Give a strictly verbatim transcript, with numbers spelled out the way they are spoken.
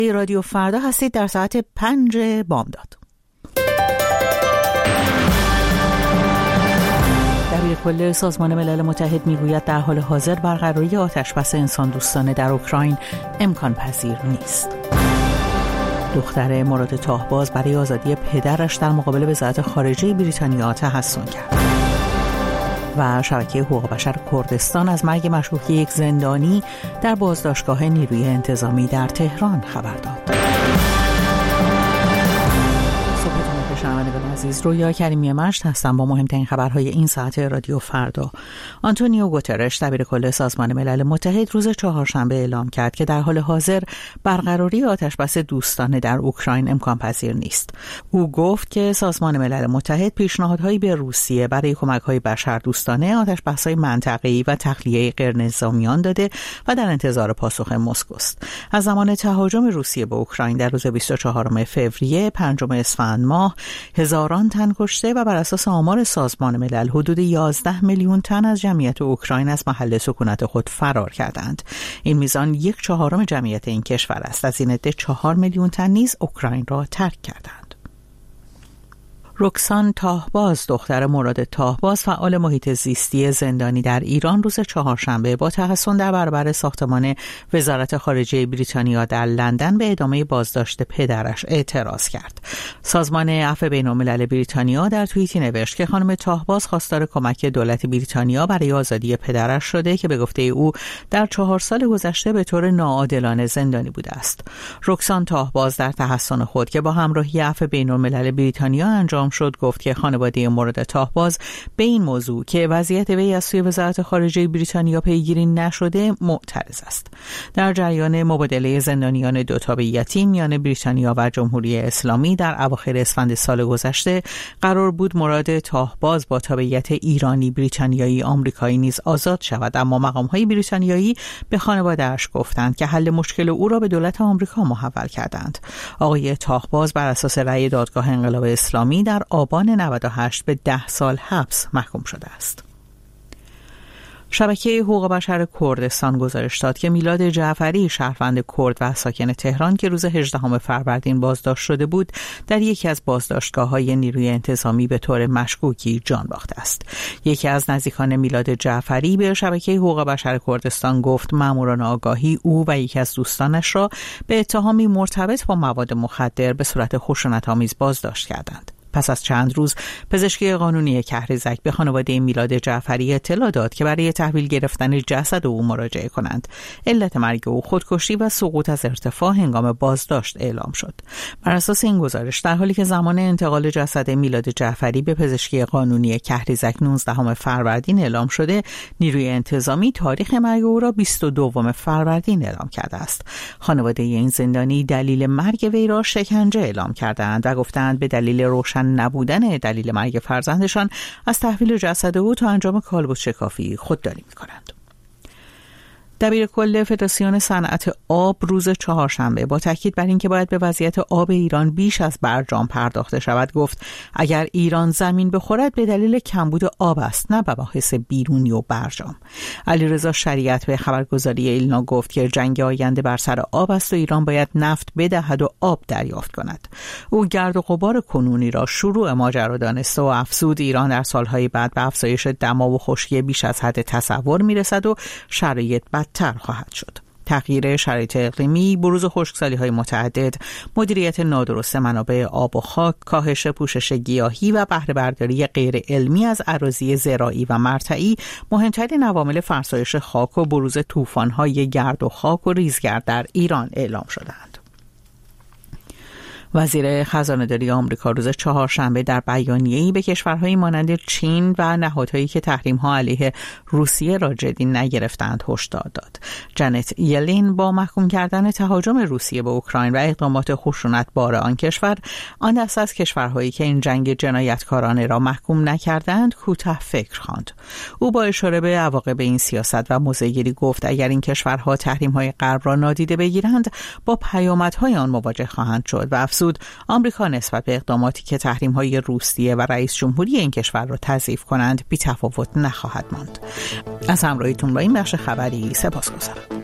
رادیو فردا هستید در ساعت پنج بامداد. دبیرکل سازمان ملل متحد میگوید در حال حاضر برقراری آتشبس انسان دوستانه در اوکراین امکان پذیر نیست. دختر مراد تاهباز برای آزادی پدرش در مقابل وزارت خارجه بریتانیا تحصن کرد. و شبکه حقوق بشر کردستان از مرگ مشکوک یک زندانی در بازداشتگاه نیروی انتظامی در تهران خبر داد. شنوندگان عزیز، رویا کریمی مشت هستم با مهمترین خبرهای این ساعت رادیو فردا. آنتونیو گوترش دبیرکل سازمان ملل متحد روز چهارشنبه اعلام کرد که در حال حاضر برقراری آتشبس دوستانه در اوکراین امکان پذیر نیست. او گفت که سازمان ملل متحد پیشنهادهایی به روسیه برای کمک‌های بشردوستانه، آتشبس‌های منطقه‌ای و تخلیه غیرنظامیان داده و در انتظار پاسخ مسکو است. از زمان تهاجم روسیه به اوکراین در روز بیست و چهارم فوریه پنجم اسفند ماه هزاران تن کشته و بر اساس آمار سازمان ملل حدود یازده میلیون تن از جمعیت اوکراین از محل سکونت خود فرار کردند. این میزان یک چهارم جمعیت این کشور است. از این عده چهار میلیون تن نیز اوکراین را ترک کردند. رکسان تاهباز، دختر مراد تاهباز، فعال محیط زیستی زندانی در ایران، روز چهارشنبه با تحصن در برابر ساختمان وزارت خارجه بریتانیا در لندن به ادامه بازداشت پدرش اعتراض کرد. سازمان عفو بین‌الملل بریتانیا در توییتی نوشت که خانم تاهباز خواستار کمک دولت بریتانیا برای آزادی پدرش شده که به گفته او در چهار سال گذشته به طور ناعادلانه زندانی بوده است. رکسان تاهباز در تحصن خود که با همراهی عفو بین‌الملل بریتانیا انجام شد گفت که خانواده مراد تاهباز به این موضوع که وضعیت وی از سوی وزارت خارجه بریتانیا پیگیری نشده معترض است. در جریان مبادله زندانیان دو تابعیتی میان بریتانیا و جمهوری اسلامی در اواخر اسفند سال گذشته قرار بود مراد تاهباز با تابعیت ایرانی، بریتانیایی، آمریکایی نیز آزاد شود، اما مقام‌های بریتانیایی به خانواده‌اش گفتند که حل مشکل او را به دولت آمریکا محول کردند. آقای تاهباز بر اساس رأی دادگاه انقلاب اسلامی در آبان نود و هشت به ده سال حبس محکوم شده است. شبکه حقوق بشر کردستان گزارش داد که میلاد جعفری، شهروند کرد و ساکن تهران که روز هجدهم فروردین بازداشت شده بود، در یکی از بازداشتگاه‌های نیروی انتظامی به طور مشکوکی جان باخته است. یکی از نزدیکان میلاد جعفری به شبکه حقوق بشر کردستان گفت ماموران آگاهی او و یکی از دوستانش را به اتهامی مرتبط با مواد مخدر به صورت خشونت‌آمیز بازداشت کردند. پس از چند روز پزشکی قانونی کهریزک به خانواده میلاد جعفری اطلاع داد که برای تحویل گرفتن جسد او مراجعه کنند. علت مرگ او خودکشی و سقوط از ارتفاع هنگام بازداشت اعلام شد. بر اساس این گزارش در حالی که زمان انتقال جسد میلاد جعفری به پزشکی قانونی کهریزک نوزدهم فروردین اعلام شده، نیروی انتظامی تاریخ مرگ او را بیست و دوم فروردین اعلام کرده است. خانواده این زندانی دلیل مرگ وی را شکنجه اعلام کردند و گفتند به دلیل روشن نبودن دلیل مرگ فرزندشان از تحویل جسد او تا انجام کالبد شکافی خودداری می‌کنند. دبیرکل فدراسیون صنعت آب روز چهارشنبه با تاکید بر اینکه باید به وضعیت آب ایران بیش از برجام پرداخته شود گفت اگر ایران زمین بخورد به دلیل کمبود آب است، نه مباحث بیرونی و برجام. علیرضا شریعت به خبرگزاری ایلنا گفت که جنگ آینده بر سر آب است و ایران باید نفت بدهد و آب دریافت کند. او گرد و غبار کنونی را شروع ماجرا دانست و افزود ایران در سالهای بعد به افزایش دما و خشکی بیش از حد تصور میرسد و شرایط بدتر خواهد شد. تغییر شرایط اقلیمی، بروز خشکسالی‌های متعدد، مدیریت نادرست منابع آب و خاک، کاهش پوشش گیاهی و بهره برداری غیر علمی از اراضی زراعی و مرتعی مهمترین عوامل فرسایش خاک و بروز طوفان‌های گرد و خاک و ریزگرد در ایران اعلام شدند. وزیر خزانه‌داری آمریکا روز چهارشنبه در بیانیه‌ای به کشورهایی مانند چین و نهادهایی که تحریم‌ها علیه روسیه را جدی نگرفتند هشدار داد. جنت یلین با محکوم کردن تهاجم روسیه به اوکراین و اقدامات خشونت‌بار آن کشور، آن دست از کشورهایی که این جنگ جنایتکارانه را محکوم نکردند کوتاه فکر خواند. او با اشاره به عواقب این سیاست و موضع‌گیری گفت اگر این کشورها تحریم‌های غرب را نادیده بگیرند با پیامدهای آن مواجه خواهند شد و افزود آمریکا نسبت به اقداماتی که تحریم‌های روسیه و رئیس جمهوری این کشور را تضعیف کنند بی‌تفاوت نخواهد ماند. از همراهیتون با این بخش خبری سپاسگزارم.